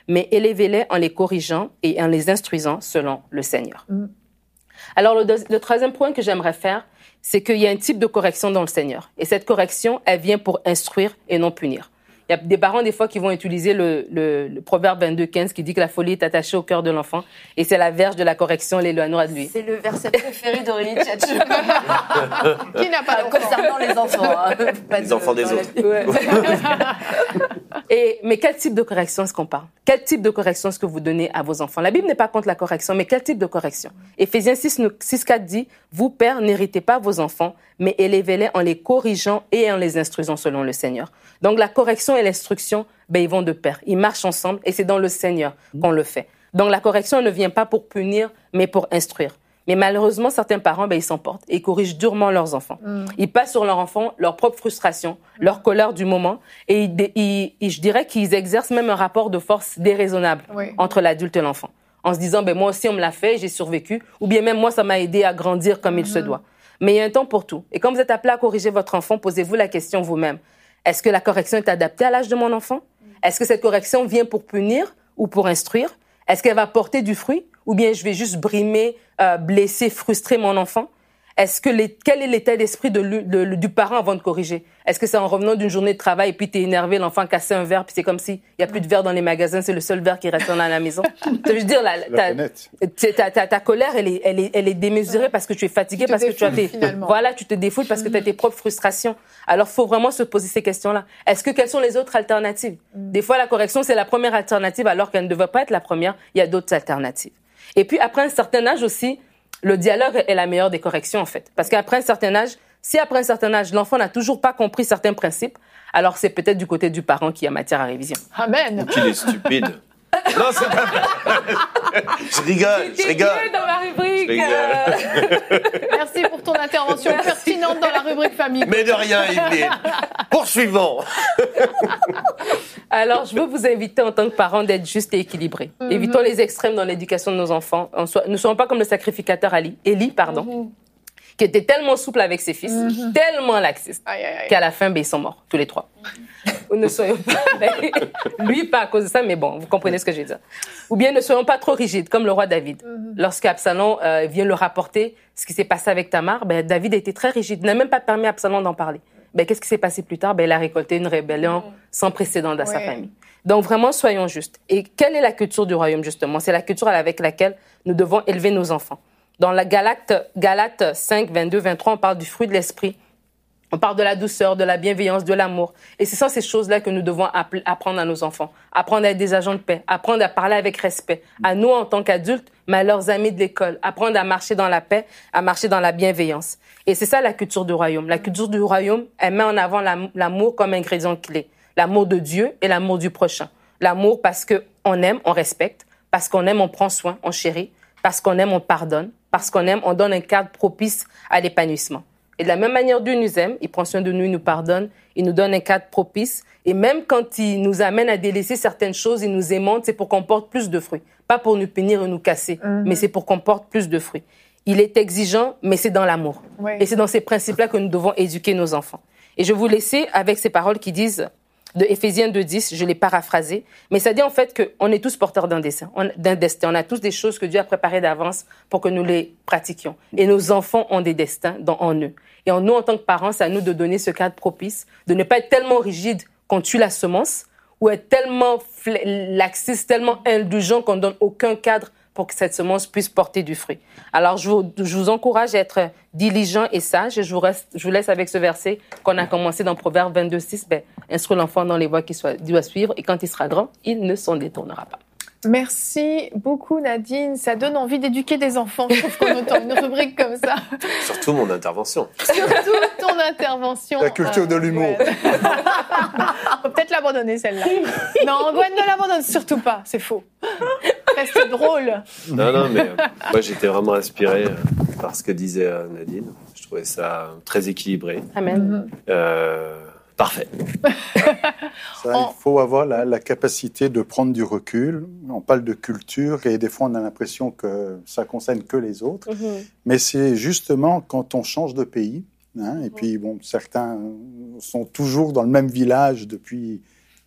mais élevez-les en les corrigeant et en les instruisant selon le Seigneur. Mm. Alors, le, deux, le troisième point que j'aimerais faire, c'est qu'il y a un type de correction dans le Seigneur. Et cette correction, elle vient pour instruire et non punir. Il y a des parents, des fois, qui vont utiliser le, le, le proverbe vingt-deux quinze qui dit que la folie est attachée au cœur de l'enfant et c'est la verge de la correction, l'éloignera de lui. C'est le verset préféré d'Aurélie Tchatchou. Qui n'a pas d'enfant. Concernant les enfants. Hein. Pas les de, enfants des autres. Ouais. Et, mais quel type de correction est-ce qu'on parle? Quel type de correction est-ce que vous donnez à vos enfants? La Bible n'est pas contre la correction, mais quel type de correction? Éphésiens six quatre dit, « Vous, pères, n'héritez pas vos enfants, mais élevez-les en les corrigeant et en les instruisant selon le Seigneur. » Donc, la correction et l'instruction, ben, ils vont de pair. Ils marchent ensemble et c'est dans le Seigneur qu'on le fait. Donc, la correction ne vient pas pour punir, mais pour instruire. Mais malheureusement, certains parents, ben, ils s'emportent et ils corrigent durement leurs enfants. Mm. Ils passent sur leur enfant leur propre frustration, mm. leur colère du moment et ils, ils, ils, je dirais qu'ils exercent même un rapport de force déraisonnable oui. entre l'adulte et l'enfant. En se disant, ben, moi aussi, on me l'a fait, j'ai survécu. Ou bien même moi, ça m'a aidé à grandir comme mm-hmm. il se doit. Mais il y a un temps pour tout. Et quand vous êtes appelé à corriger votre enfant, posez-vous la question vous-même. Est-ce que la correction est adaptée à l'âge de mon enfant? Est-ce que cette correction vient pour punir ou pour instruire? Est-ce qu'elle va porter du fruit? Ou bien je vais juste brimer, euh, blesser, frustrer mon enfant? Est-ce que les, quel est l'état d'esprit de, de, de, du parent avant de corriger? Est-ce que c'est en revenant d'une journée de travail et puis t'es énervé, l'enfant a cassé un verre, puis c'est comme si il y a plus de verre dans les magasins, c'est le seul verre qui reste dans la maison? Ça veut dire, la, ta, ta, ta, ta colère, elle est, elle est, elle est démesurée parce que tu es fatigué, tu parce que tu as tes, finalement. Voilà, tu te défoules parce que tu as tes propres frustrations. Alors, faut vraiment se poser ces questions-là. Est-ce que, quelles sont les autres alternatives? Mm. Des fois, la correction, c'est la première alternative alors qu'elle ne devait pas être la première. Il y a d'autres alternatives. Et puis, après un certain âge aussi, le dialogue est la meilleure des corrections, en fait. Parce qu'après un certain âge, si après un certain âge, l'enfant n'a toujours pas compris certains principes, alors c'est peut-être du côté du parent qui a matière à révision. Amen. Ou qu'il est stupide. Non, c'est pas vrai. Je rigole, je rigole. C'était dans ma rubrique. Merci pour ton intervention pertinente dans la rubrique famille. Mais de rien, Yveline. Poursuivons. Alors, je veux vous inviter en tant que parents d'être justes et équilibrés. Mm-hmm. Évitons les extrêmes dans l'éducation de nos enfants. Ne soyons pas comme le sacrificateur Ali, Élie, pardon, mm-hmm. qui était tellement souple avec ses fils, mm-hmm. tellement laxiste, aïe, aïe, aïe. qu'à la fin, ben, ils sont morts, tous les trois. Ou ne soyons pas... Ben, lui, pas à cause de ça, mais bon, vous comprenez ce que je veux dire. Ou bien ne soyons pas trop rigides, comme le roi David. Mm-hmm. Lorsqu'Absalom euh, vient le rapporter ce qui s'est passé avec Tamar, ben, David a été très rigide. Il n'a même pas permis à Absalom d'en parler. Ben, qu'est-ce qui s'est passé plus tard? Ben, il a récolté une rébellion mmh. sans précédent dans oui. sa famille. Donc, vraiment, soyons justes. Et quelle est la culture du royaume, justement? C'est la culture avec laquelle nous devons élever nos enfants. Dans la Galate, Galate cinq, vingt-deux, vingt-trois, on parle du fruit de l'esprit. On parle de la douceur, de la bienveillance, de l'amour. Et c'est ça, ces choses-là que nous devons apprendre à nos enfants. Apprendre à être des agents de paix. Apprendre à parler avec respect. À nous, en tant qu'adultes, mais à leurs amis de l'école. Apprendre à marcher dans la paix, à marcher dans la bienveillance. Et c'est ça, la culture du royaume. La culture du royaume, elle met en avant l'amour comme ingrédient clé. L'amour de Dieu et l'amour du prochain. L'amour parce qu'on aime, on respecte. Parce qu'on aime, on prend soin, on chérit. Parce qu'on aime, on pardonne. Parce qu'on aime, on donne un cadre propice à l'épanouissement. Et de la même manière, Dieu nous aime, il prend soin de nous, il nous pardonne, il nous donne un cadre propice. Et même quand il nous amène à délaisser certaines choses, il nous aimante, c'est pour qu'on porte plus de fruits. Pas pour nous punir et nous casser, mm-hmm. mais c'est pour qu'on porte plus de fruits. Il est exigeant, mais c'est dans l'amour. Oui. Et c'est dans ces principes-là que nous devons éduquer nos enfants. Et je vais vous laisser avec ces paroles qui disent, de Éphésiens deux dix, je l'ai paraphrasé, mais ça dit en fait qu'on est tous porteurs d'un destin, d'un destin. On a tous des choses que Dieu a préparées d'avance pour que nous les pratiquions. Et nos enfants ont des destins dans, en eux. Et en nous, en tant que parents, c'est à nous de donner ce cadre propice, de ne pas être tellement rigide qu'on tue la semence, ou être tellement laxiste, tellement indulgent qu'on ne donne aucun cadre pour que cette semence puisse porter du fruit. Alors, je vous, je vous encourage à être diligent et sage. Et je vous, reste, je vous laisse avec ce verset qu'on a commencé dans Proverbe vingt-deux six. Ben, instruis l'enfant dans les voies qu'il soit, doit suivre, et quand il sera grand, il ne s'en détournera pas. Merci beaucoup, Nadine. Ça donne envie d'éduquer des enfants. Je trouve qu'on entend une rubrique comme ça. Surtout mon intervention. Surtout ton intervention. La culture euh, de l'humour. Ouais. Faut peut-être l'abandonner, celle-là. Non, Gwen, ne l'abandonne surtout pas. C'est faux. Reste drôle. Non, non, mais euh, moi, j'étais vraiment inspiré euh, par ce que disait euh, Nadine. Je trouvais ça très équilibré. Amen. Euh, Parfait. Ça, il faut avoir la, la capacité de prendre du recul. On parle de culture et des fois on a l'impression que ça concerne que les autres. Mm-hmm. Mais c'est justement quand on change de pays, hein, et puis bon, certains sont toujours dans le même village depuis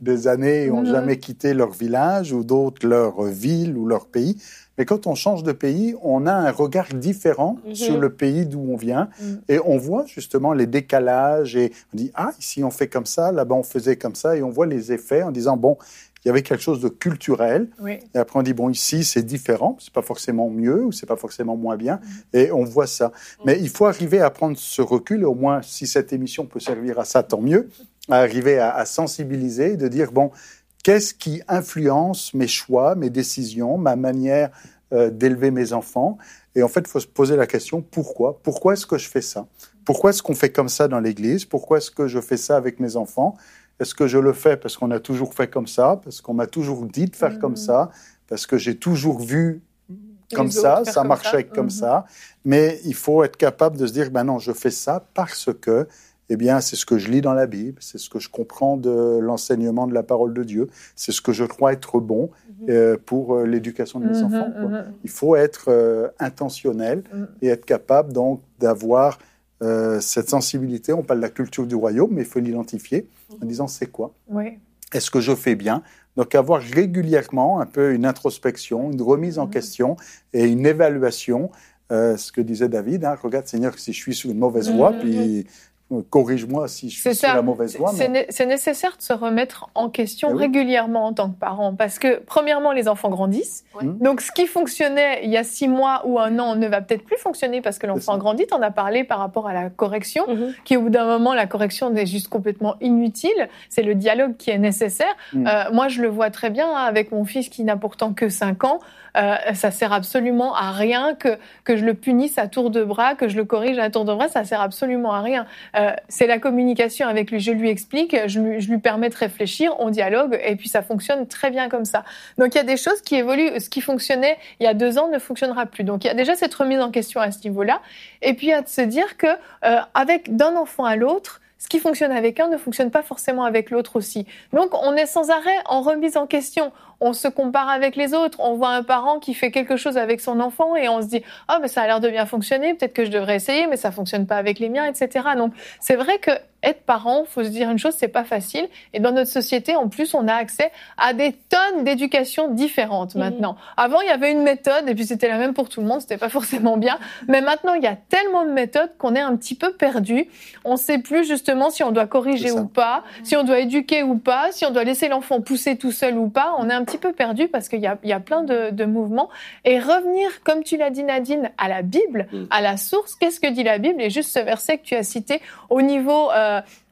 des années et n'ont mmh. jamais quitté leur village ou d'autres leur ville ou leur pays. Mais quand on change de pays, on a un regard différent mmh. sur le pays d'où on vient mmh. et on voit justement les décalages et on dit « Ah, ici on fait comme ça, là-bas on faisait comme ça » et on voit les effets en disant « Bon, il y avait quelque chose de culturel. Oui. » Et après on dit « Bon, ici c'est différent, c'est pas forcément mieux ou c'est pas forcément moins bien. Mmh. » Et on voit ça. Mmh. Mais il faut arriver à prendre ce recul et au moins si cette émission peut servir à ça, tant mieux, à arriver à, à sensibiliser, de dire « Bon, qu'est-ce qui influence mes choix, mes décisions, ma manière euh, d'élever mes enfants ?» Et en fait, il faut se poser la question, pourquoi ? Pourquoi est-ce que je fais ça ? Pourquoi est-ce qu'on fait comme ça dans l'Église ? Pourquoi est-ce que je fais ça avec mes enfants ? Est-ce que je le fais parce qu'on a toujours fait comme ça ? Parce qu'on m'a toujours dit de faire mmh. comme ça ? Parce que j'ai toujours vu comme ça, ça marchait comme, comme mmh. ça. Mais il faut être capable de se dire, ben non, je fais ça parce que eh bien, c'est ce que je lis dans la Bible, c'est ce que je comprends de l'enseignement de la parole de Dieu, c'est ce que je crois être bon mm-hmm. euh, pour euh, l'éducation de mes mm-hmm, enfants. Quoi. Mm-hmm. Il faut être euh, intentionnel mm-hmm. et être capable donc d'avoir euh, cette sensibilité. On parle de la culture du royaume, mais il faut l'identifier mm-hmm. en disant c'est quoi ? Oui. Est-ce que je fais bien ? Donc avoir régulièrement un peu une introspection, une remise mm-hmm. en question et une évaluation. Euh, ce que disait David, hein, regarde Seigneur si je suis sur une mauvaise voie, mm-hmm. puis corrige-moi si je suis c'est sur ça. La mauvaise voie. C'est, mais... c'est nécessaire de se remettre en question oui. régulièrement en tant que parent, parce que premièrement, les enfants grandissent. Oui. Donc, ce qui fonctionnait il y a six mois ou un an ne va peut-être plus fonctionner parce que l'enfant grandit. On a parlé par rapport à la correction, mm-hmm. qui au bout d'un moment, la correction est juste complètement inutile. C'est le dialogue qui est nécessaire. Mm. Euh, moi, je le vois très bien hein, avec mon fils qui n'a pourtant que cinq ans. Euh, ça sert absolument à rien que que je le punisse à tour de bras, que je le corrige à tour de bras. Ça sert absolument à rien. Euh, c'est la communication avec lui. Je lui explique, je lui, je lui permets de réfléchir, on dialogue, et puis ça fonctionne très bien comme ça. Donc il y a des choses qui évoluent. Ce qui fonctionnait il y a deux ans ne fonctionnera plus. Donc il y a déjà cette remise en question à ce niveau-là. Et puis à de se dire que euh, avec d'un enfant à l'autre, ce qui fonctionne avec un ne fonctionne pas forcément avec l'autre aussi. Donc on est sans arrêt en remise en question. On se compare avec les autres. On voit un parent qui fait quelque chose avec son enfant et on se dit « Ah, oh, mais ça a l'air de bien fonctionner, peut-être que je devrais essayer, mais ça fonctionne pas avec les miens, et cetera » Donc c'est vrai que être parent, faut se dire une chose, c'est pas facile. Et dans notre société, en plus, on a accès à des tonnes d'éducation différentes mmh. maintenant. Avant, il y avait une méthode et puis c'était la même pour tout le monde. C'était pas forcément bien. Mais maintenant, il y a tellement de méthodes qu'on est un petit peu perdu. On sait plus justement si on doit corriger ou pas, mmh. si on doit éduquer ou pas, si on doit laisser l'enfant pousser tout seul ou pas. On est un petit peu perdu parce qu'il y a, il y a plein de, de mouvements. Et revenir, comme tu l'as dit Nadine, à la Bible, mmh. à la source. Qu'est-ce que dit la Bible? Et juste ce verset que tu as cité au niveau euh,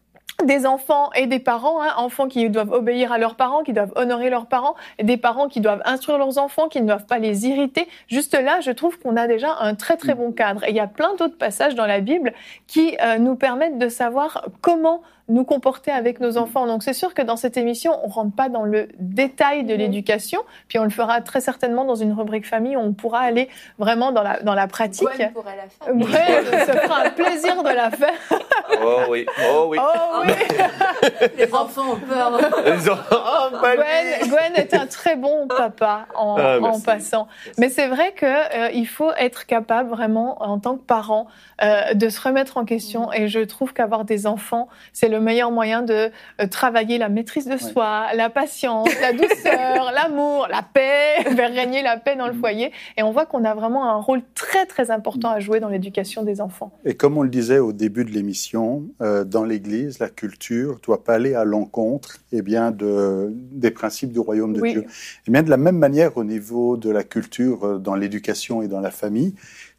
des enfants et des parents, hein, enfants qui doivent obéir à leurs parents, qui doivent honorer leurs parents, et des parents qui doivent instruire leurs enfants, qui ne doivent pas les irriter. Juste là, je trouve qu'on a déjà un très très bon cadre. Et il y a plein d'autres passages dans la Bible qui euh, nous permettent de savoir comment nous comporter avec nos enfants. Donc c'est sûr que dans cette émission, on rentre pas dans le détail de l'éducation, puis on le fera très certainement dans une rubrique famille où on pourra aller vraiment dans la dans la pratique. Gwen pourrait la faire. Ouais, ça fera un plaisir de la faire. Oh oui, oh oui. Oh oui. Les enfants ont peur. Les enfants, oh, Gwen, Gwen est un très bon papa en, ah, en passant. Merci. Mais c'est vrai que euh, il faut être capable vraiment en tant que parent euh, de se remettre en question. Mmh. Et je trouve qu'avoir des enfants, c'est le meilleur moyen de euh, travailler la maîtrise de soi, ouais. la patience, la douceur, l'amour, la paix, faire régner la paix dans le foyer. Et on voit qu'on a vraiment un rôle très très important à jouer dans l'éducation des enfants. Et comme on le disait au début de l'émission, euh, dans l'Église, la culture doit pas aller à l'encontre eh bien, de, des principes du royaume de oui. Dieu. Et bien de la même manière au niveau de la culture dans l'éducation et dans la famille,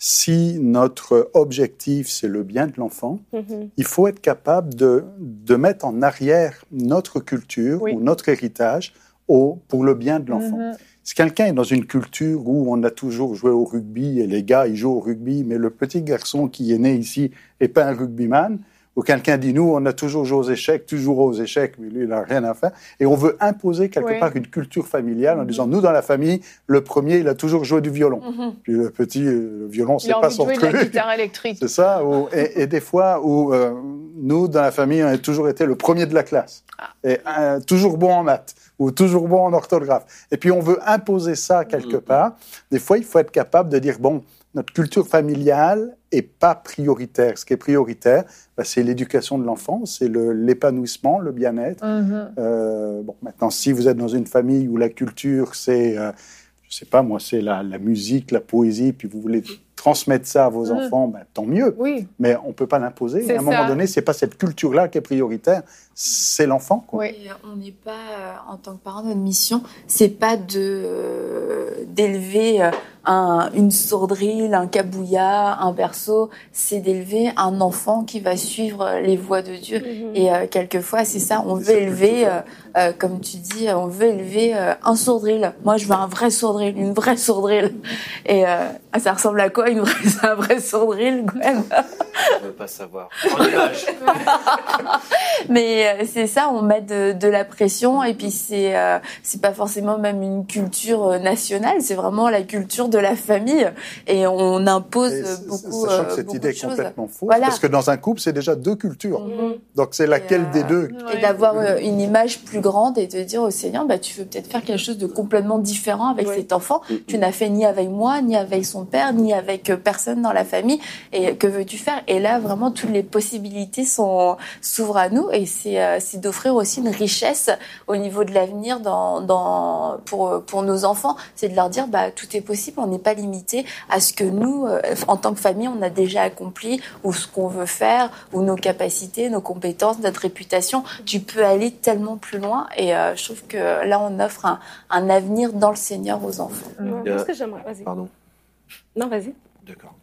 si notre objectif, c'est le bien de l'enfant, mm-hmm. il faut être capable de, de mettre en arrière notre culture oui. ou notre héritage au, pour le bien de l'enfant. Mm-hmm. Si quelqu'un est dans une culture où on a toujours joué au rugby et les gars, ils jouent au rugby, mais le petit garçon qui est né ici n'est pas un rugbyman, ou quelqu'un dit, nous, on a toujours joué aux échecs, toujours aux échecs, mais lui, il n'a rien à faire. Et on veut imposer quelque oui. part une culture familiale en disant, nous, dans la famille, le premier, il a toujours joué du violon. Mm-hmm. Puis le petit, le violon, c'est pas son truc. Il a envie de jouer de la guitare électrique. C'est ça. Ou, et, et des fois, où euh, nous, dans la famille, on a toujours été le premier de la classe. Ah. Et euh, toujours bon en maths, ou toujours bon en orthographe. Et puis, on veut imposer ça quelque mm-hmm. part. Des fois, il faut être capable de dire, bon, notre culture familiale est pas prioritaire. Ce qui est prioritaire, bah, c'est l'éducation de l'enfant, c'est le, l'épanouissement, le bien-être. Mm-hmm. Euh, bon, maintenant, si vous êtes dans une famille où la culture, c'est, euh, je sais pas moi, c'est la, la musique, la poésie, puis vous voulez transmettre ça à vos mmh. enfants, ben, tant mieux. Oui. Mais on ne peut pas l'imposer. C'est à un moment ça. donné, ce n'est pas cette culture-là qui est prioritaire, c'est l'enfant. Quoi. Oui. Et on n'est pas, euh, en tant que parent, notre mission, ce n'est pas de, euh, d'élever un, une sourdrille, un kabouya, un berceau, c'est d'élever un enfant qui va suivre les voies de Dieu. Mmh. Et euh, quelquefois, c'est ça, on veut élever, euh, euh, comme tu dis, on veut élever euh, un sourdrille. Moi, je veux un vrai sourdrille, une vraie sourdrille. Et euh, ça ressemble à quoi? C'est un vrai sourdrille, quand même. On ne veut pas savoir. En image. Mais euh, c'est ça, on met de, de la pression et puis c'est euh, c'est pas forcément même une culture euh, nationale, c'est vraiment la culture de la famille et on impose et beaucoup. Sachant que euh, cette beaucoup idée est complètement fausse, voilà. Parce que dans un couple, c'est déjà deux cultures. Mm-hmm. Donc c'est laquelle et, euh, des deux? Et d'avoir euh, une image plus grande et de dire au Seigneur, bah tu veux peut-être faire quelque chose de complètement différent avec ouais. cet enfant. Mm-hmm. Tu n'as fait ni avec moi, ni avec son père, ni avec euh, personne dans la famille. Et que veux-tu faire? Et là, vraiment, toutes les possibilités sont s'ouvrent à nous et c'est euh, c'est d'offrir aussi une richesse au niveau de l'avenir dans dans pour pour nos enfants, c'est de leur dire bah tout est possible, on n'est pas limité à ce que nous euh, en tant que famille on a déjà accompli ou ce qu'on veut faire ou nos capacités, nos compétences, notre réputation. Tu peux aller tellement plus loin et euh, je trouve que là on offre un un avenir dans le Seigneur aux enfants. Ouais. Qu'est-ce que j'aimerais? Vas-y. Pardon. Non, vas-y. D'accord.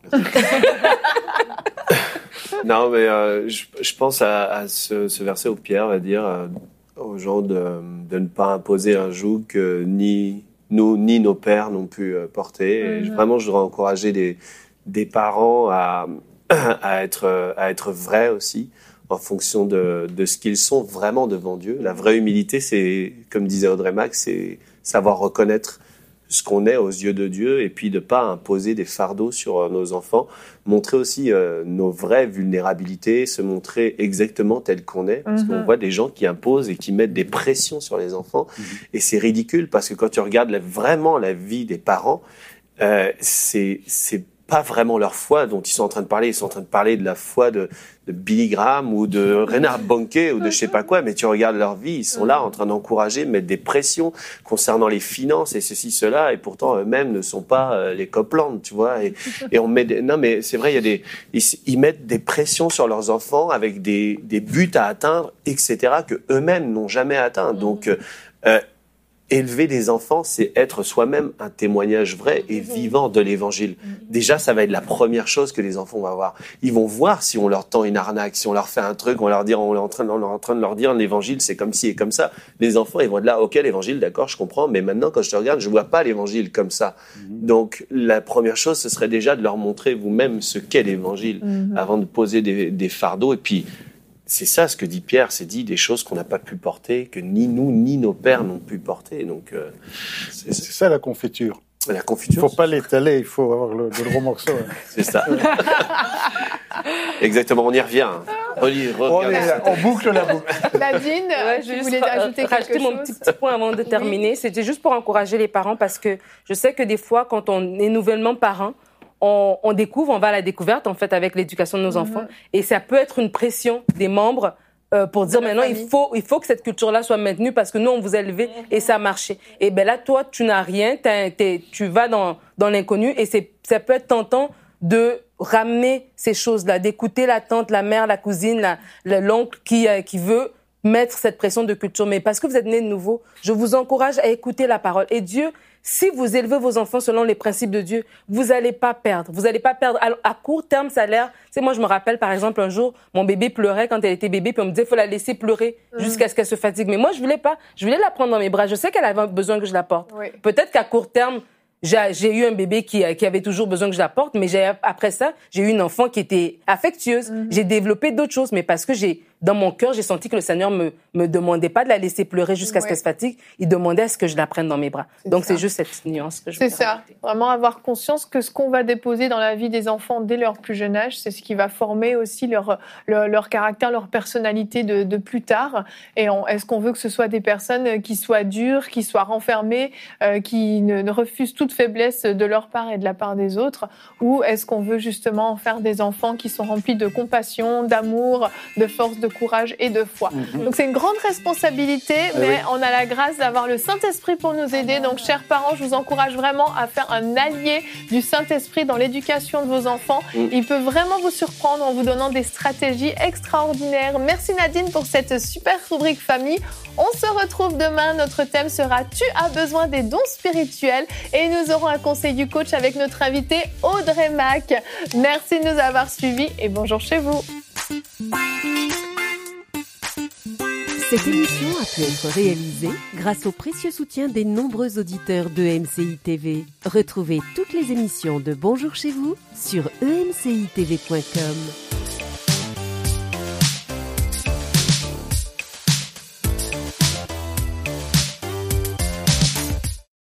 Non, mais euh, je, je pense à, à ce, ce verset où Pierre va dire euh, aux gens de, de ne pas imposer un joug que ni nous ni nos pères n'ont pu euh, porter. Mm-hmm. Et vraiment, je voudrais encourager des, des parents à, à, être, à être vrais aussi en fonction de, de ce qu'ils sont vraiment devant Dieu. La vraie humilité, c'est, comme disait Audrey Max, c'est savoir reconnaître ce qu'on est aux yeux de Dieu et puis de pas imposer des fardeaux sur nos enfants, montrer aussi euh, nos vraies vulnérabilités, se montrer exactement tel qu'on est, parce mm-hmm. qu'on voit des gens qui imposent et qui mettent des pressions sur les enfants mm-hmm. et c'est ridicule parce que quand tu regardes la, vraiment la vie des parents, euh, c'est c'est pas vraiment leur foi dont ils sont en train de parler. Ils sont en train de parler de la foi de, de Billy Graham ou de Reinhard Bonnke ou de je sais pas quoi, mais tu regardes leur vie, ils sont là en train d'encourager, mettre des pressions concernant les finances et ceci, cela, et pourtant eux-mêmes ne sont pas euh, les Copland, tu vois. Et, et on met des... Non, mais c'est vrai, il y a des... Ils, ils mettent des pressions sur leurs enfants avec des, des buts à atteindre, et cetera, que eux-mêmes n'ont jamais atteint. Donc, euh, élever des enfants, c'est être soi-même un témoignage vrai et vivant de l'évangile. Déjà, ça va être la première chose que les enfants vont avoir. Ils vont voir si on leur tend une arnaque, si on leur fait un truc, on leur dit, on est en train, on est en train de leur dire l'évangile, c'est comme ci et comme ça. Les enfants, ils vont être là, ok, l'évangile, d'accord, je comprends, mais maintenant, quand je te regarde, je vois pas l'évangile comme ça. Mm-hmm. Donc, la première chose, ce serait déjà de leur montrer vous-même ce qu'est l'évangile mm-hmm. avant de poser des, des fardeaux. Et puis, c'est ça ce que dit Pierre, c'est dit des choses qu'on n'a pas pu porter, que ni nous ni nos pères n'ont pu porter. Donc euh, c'est, c'est ça la confiture. La confiture. Il faut pas l'étaler, il faut avoir le, le gros morceau. Hein. C'est ça. Exactement, on y revient. On, y, on, est, on boucle la boucle. Nadine, ouais, je voulais ajouter quelque rajouter chose. Mon petit, petit point avant de terminer, oui. C'était juste pour encourager les parents parce que je sais que des fois, quand on est nouvellement parent, On, on découvre, on va à la découverte en fait avec l'éducation de nos mm-hmm. enfants et ça peut être une pression des membres euh, pour dire maintenant il faut il faut que cette culture-là soit maintenue parce que nous on vous a élevé mm-hmm. et ça a marché. Et ben là toi tu n'as rien, t'as, t'es, tu vas dans dans l'inconnu et c'est ça peut être tentant de ramener ces choses-là, d'écouter la tante, la mère, la cousine, la, la l'oncle qui euh, qui veut mettre cette pression de culture. Mais parce que vous êtes né de nouveau, je vous encourage à écouter la parole. Et Dieu, si vous élevez vos enfants selon les principes de Dieu, vous n'allez pas perdre. Vous n'allez pas perdre. À, à court terme, ça a l'air... Tu sais, moi, je me rappelle, par exemple, un jour, mon bébé pleurait quand elle était bébé, puis on me disait, il faut la laisser pleurer mmh. jusqu'à ce qu'elle se fatigue. Mais moi, je voulais pas. Je voulais la prendre dans mes bras. Je sais qu'elle avait besoin que je la porte. Oui. Peut-être qu'à court terme, j'ai, j'ai eu un bébé qui, qui avait toujours besoin que je la porte, mais j'ai, après ça, j'ai eu une enfant qui était affectueuse. Mmh. J'ai développé d'autres choses, mais parce que j'ai dans mon cœur, j'ai senti que le Seigneur me me demandait pas de la laisser pleurer jusqu'à Ouais. ce qu'elle se fatigue. Il demandait à ce que je la prenne dans mes bras. C'est Donc ça. c'est juste cette nuance que je C'est voulais ça, rajouter. vraiment avoir conscience que ce qu'on va déposer dans la vie des enfants dès leur plus jeune âge, c'est ce qui va former aussi leur, leur, leur caractère, leur personnalité de, de plus tard. Et on, est-ce qu'on veut que ce soit des personnes qui soient dures, qui soient renfermées, euh, qui ne, ne refusent toute faiblesse de leur part et de la part des autres, ou est-ce qu'on veut justement en faire des enfants qui sont remplis de compassion, d'amour, de force, de courage et de foi. Mhm. Donc c'est une grande responsabilité, mais oui. on a la grâce d'avoir le Saint-Esprit pour nous aider. Donc chers parents, je vous encourage vraiment à faire un allié du Saint-Esprit dans l'éducation de vos enfants. Mm. Il peut vraiment vous surprendre en vous donnant des stratégies extraordinaires. Merci Nadine pour cette super rubrique famille. On se retrouve demain. Notre thème sera « Tu as besoin des dons spirituels » et nous aurons un conseil du coach avec notre invité Audrey Mac. Merci de nous avoir suivis et bonjour chez vous. Cette émission a pu être réalisée grâce au précieux soutien des nombreux auditeurs de M C I T V. Retrouvez toutes les émissions de Bonjour chez vous sur e m c i t v point com.